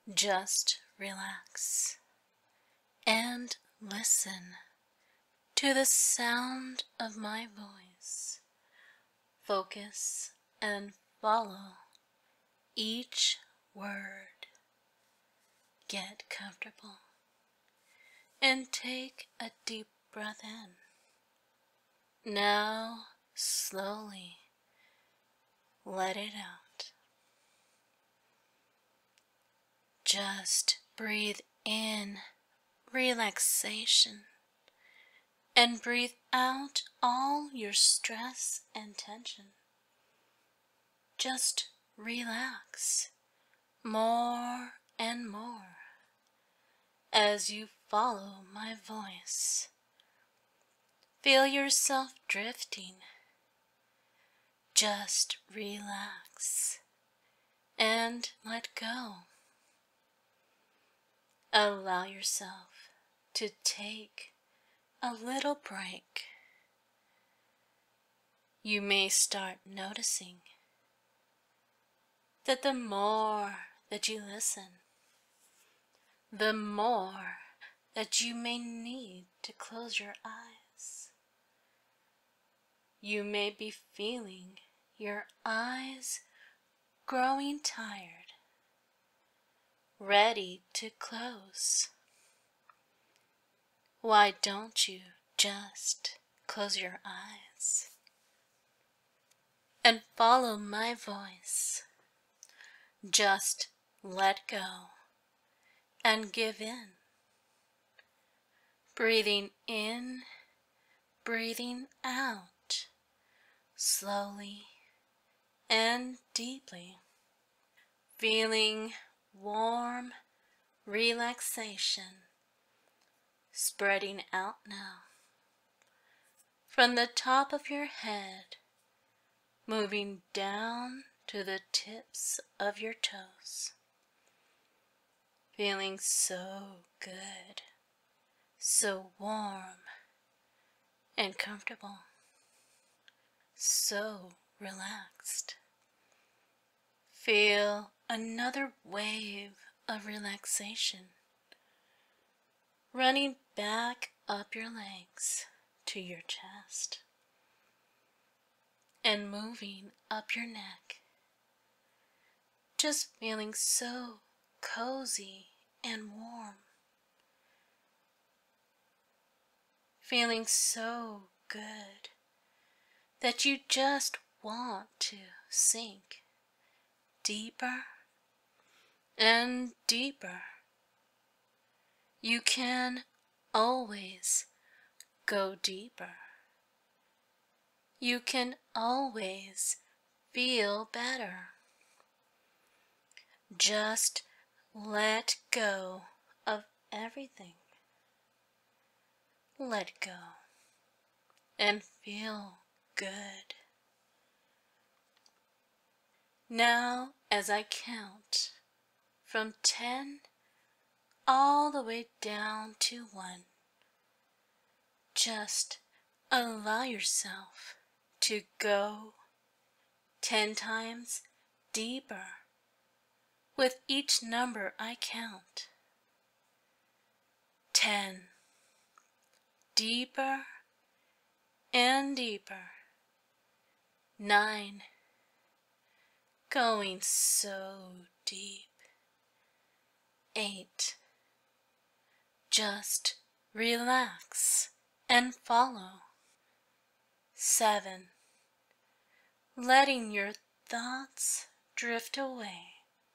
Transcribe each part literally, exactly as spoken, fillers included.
Just relax and listen to the sound of my voice. Focus and follow each word. Get comfortable and take a deep breath in. Now, slowly let it out. Just breathe in relaxation and breathe out all your stress and tension. Just relax more and more as you follow my voice. Feel yourself drifting. Just relax and let go. Allow yourself to take a little break. You may start noticing that the more that you listen, the more that you may need to close your eyes. You may be feeling your eyes growing tired, ready to close. Why don't you just close your eyes and follow my voice? Just let go and give in. Breathing in, breathing out, slowly and deeply. Feeling warm relaxation spreading out now from the top of your head, moving down to the tips of your toes. Feeling so good, so warm and comfortable, so relaxed. Feel another wave of relaxation running back up your legs to your chest and moving up your neck. Just feeling so cozy and warm. Feeling so good that you just want to sink deeper and deeper. You can always go deeper. You can always feel better. Just let go of everything. Let go and feel good. Now, as I count from ten all the way down to one, just allow yourself to go ten times deeper with each number I count. Ten. Deeper and deeper. Nine. Going so deep. Eight. Just relax and follow. Seven. Letting your thoughts drift away.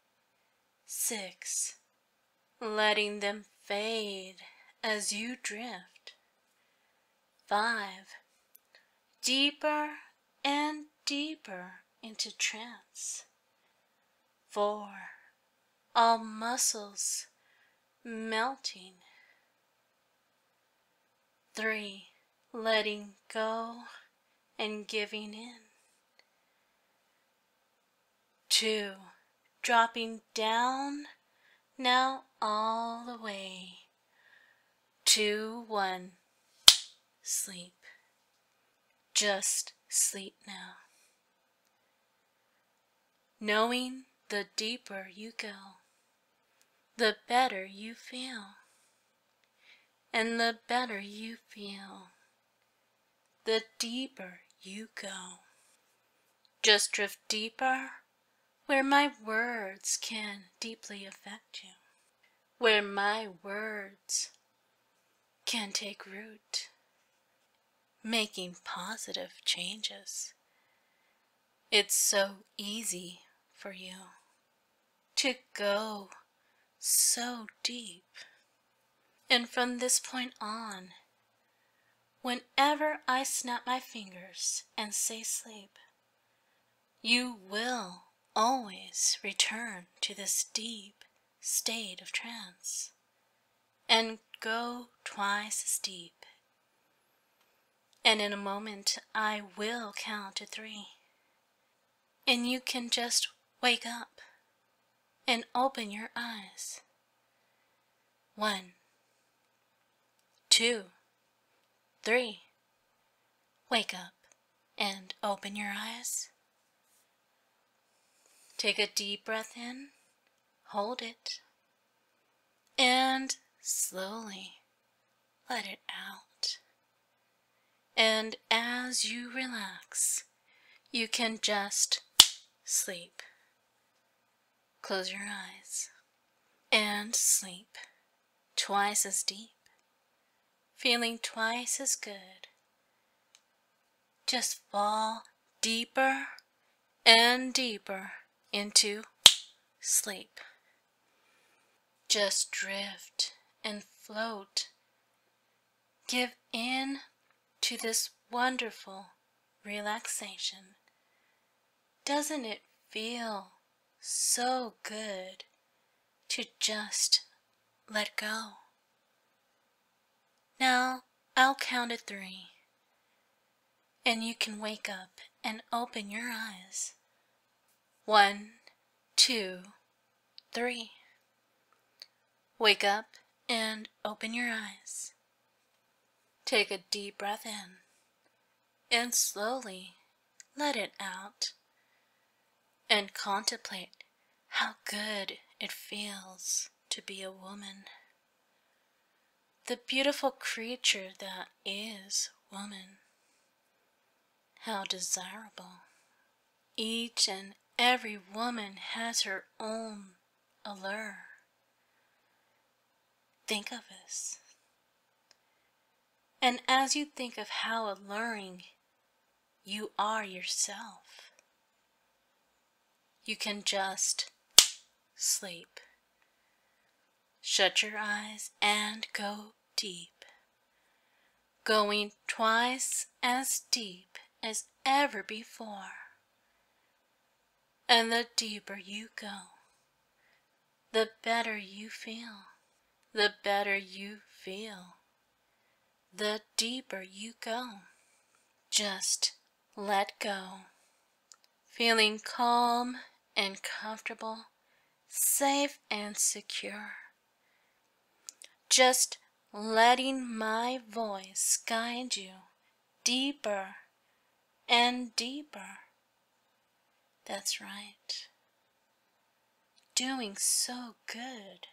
Six. Letting them fade as you drift. Five. Deeper and deeper into trance. Four. All muscles melting. Three. Letting go and giving in. Two. Dropping down now all the way to one. Sleep. Just sleep now. Knowing the deeper you go, the better you feel. And the better you feel, the deeper you go. Just drift deeper where my words can deeply affect you, where my words can take root, making positive changes. It's so easy for you to go so deep. And from this point on, whenever I snap my fingers and say sleep, you will always return to this deep state of trance and go twice as deep. And in a moment, I will count to three. And you can just wake up and open your eyes. One, two, three. Wake up and open your eyes. Take a deep breath in, hold it, and slowly let it out. And as you relax, you can just sleep. Close your eyes and sleep twice as deep, feeling twice as good. Just fall deeper and deeper into sleep. Just drift and float. Give in to this wonderful relaxation. Doesn't it feel so good to just let go? Now I'll count at three, and you can wake up and open your eyes. One, two, three. Wake up and open your eyes. Take a deep breath in and slowly let it out, and contemplate how good it feels to be a woman. The beautiful creature that is woman. How desirable. Each and every woman has her own allure. Think of this. And as you think of how alluring you are yourself, you can just sleep. Shut your eyes and go deep, going twice as deep as ever before. And the deeper you go, the better you feel. The better you feel, the deeper you go. Just let go, feeling calm and comfortable, safe and secure. Just letting my voice guide you deeper and deeper. That's right. Doing so good.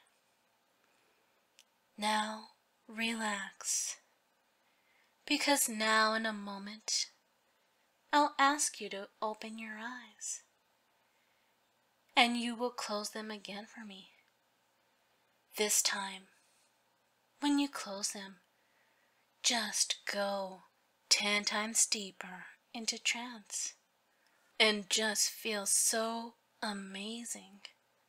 Now relax, because now in a moment I'll ask you to open your eyes, and you will close them again for me. This time, when you close them, just go ten times deeper into trance and just feel so amazing.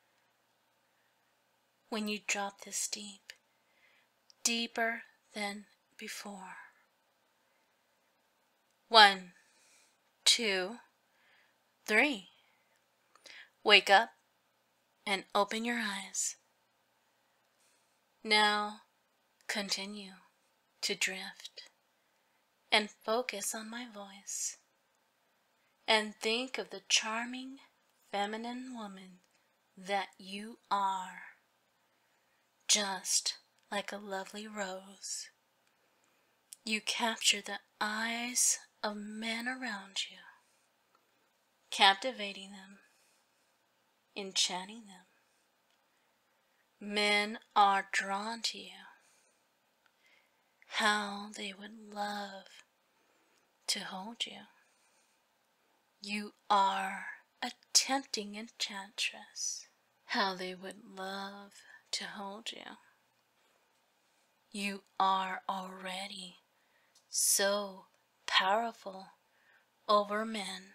When you drop this deep, deeper than before. One, two, three. Wake up and open your eyes. Now continue to drift and focus on my voice, and think of the charming feminine woman that you are, just like a lovely rose. You capture the eyes of men around you, captivating them, enchanting them. Men are drawn to you. How they would love to hold you. You are a tempting enchantress. How they would love to hold you. You are already so powerful over men.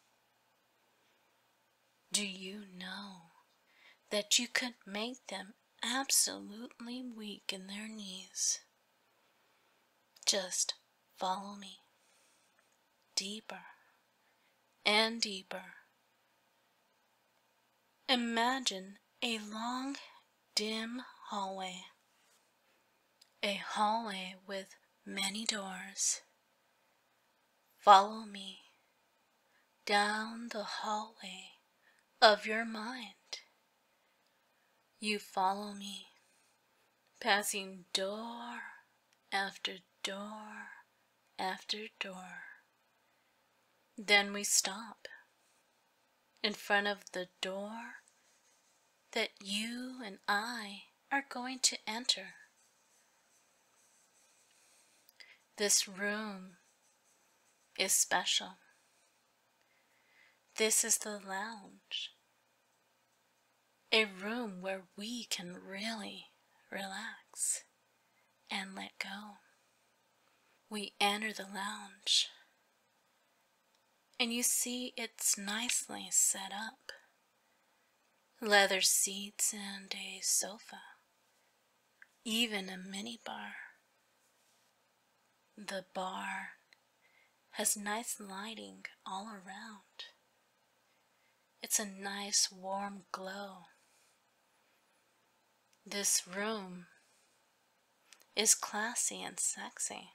Do you know that you could make them absolutely weak in their knees? Just follow me, deeper and deeper. Imagine a long, dim hallway, a hallway with many doors. Follow me down the hallway of your mind. You follow me, passing door after door after door. Then we stop in front of the door that you and I are going to enter. This room is special. This is the lounge, a room where we can really relax and let go. We enter the lounge, and you see it's nicely set up. Leather seats and a sofa, even a mini bar. The bar has nice lighting all around. It's a nice warm glow. This room is classy and sexy,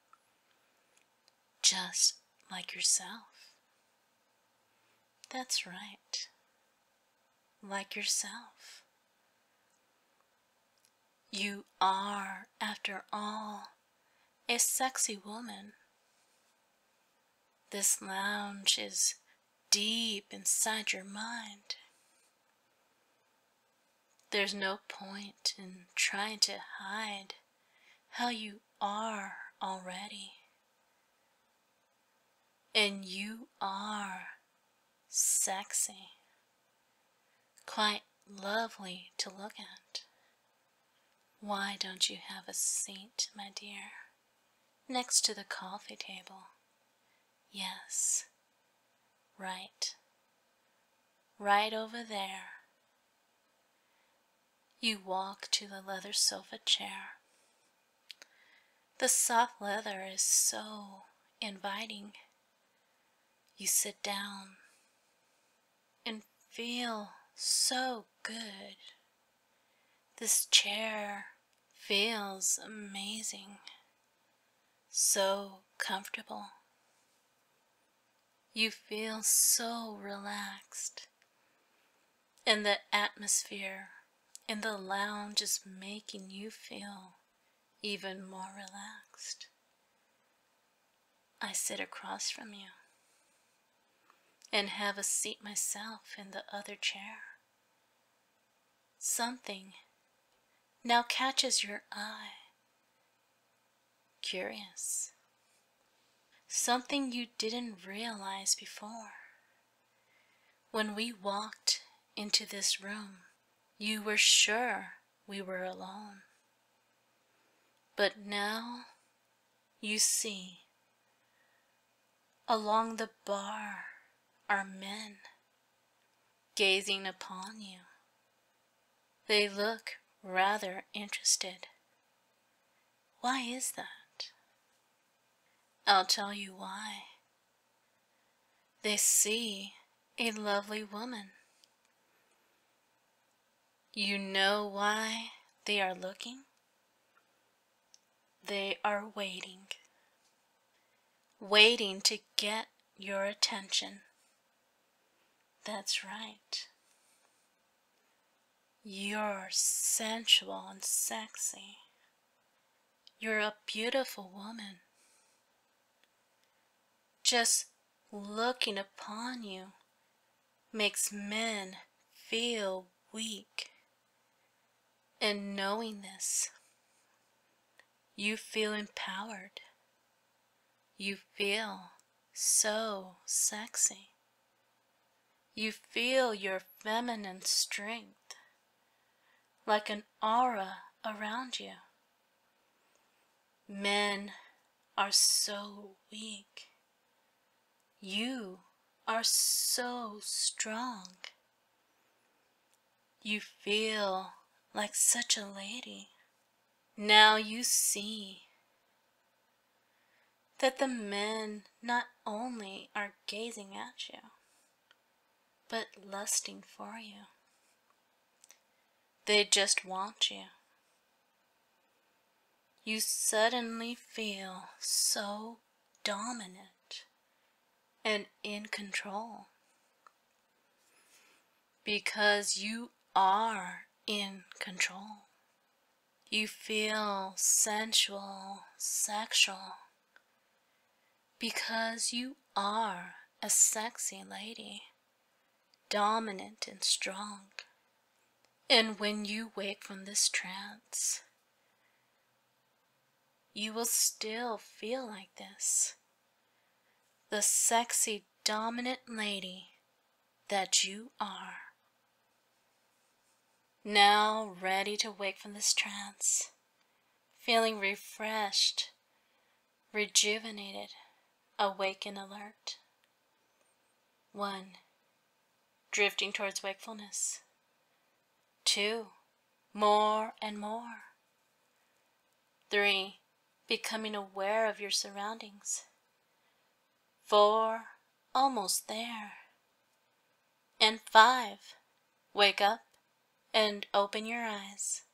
just like yourself. That's right, like yourself. You are, after all, a sexy woman. This lounge is deep inside your mind. There's no point in trying to hide how you are already. And you are sexy, quite lovely to look at. Why don't you have a seat, my dear, next to the coffee table? Yes, right, right over there. You walk to the leather sofa chair. The soft leather is so inviting. You sit down and feel so good. This chair feels amazing, so comfortable. You feel so relaxed, and the atmosphere in the lounge is making you feel even more relaxed. I sit across from you and have a seat myself in the other chair. Something now catches your eye. Curious. Something you didn't realize before. When we walked into this room, you were sure we were alone. But now you see, along the bar are men gazing upon you. They look rather interested. Why is that? I'll tell you why. They see a lovely woman. You know why they are looking? They are waiting. Waiting to get your attention. That's right. You're sensual and sexy. You're a beautiful woman. Just looking upon you makes men feel weak. And knowing this, you feel empowered. You feel so sexy. You feel your feminine strength like an aura around you. Men are so weak. You are so strong. You feel like such a lady. Now you see that the men not only are gazing at you, but lusting for you. They just want you. You suddenly feel so dominant and in control because you are in control. You feel sensual, sexual, because you are a sexy lady, dominant and strong. And when you wake from this trance, you will still feel like this, the sexy, dominant lady that you are. Now ready to wake from this trance, feeling refreshed, rejuvenated, awake and alert. One, drifting towards wakefulness. Two, more and more. Three, becoming aware of your surroundings. Four, almost there. And five, wake up and open your eyes.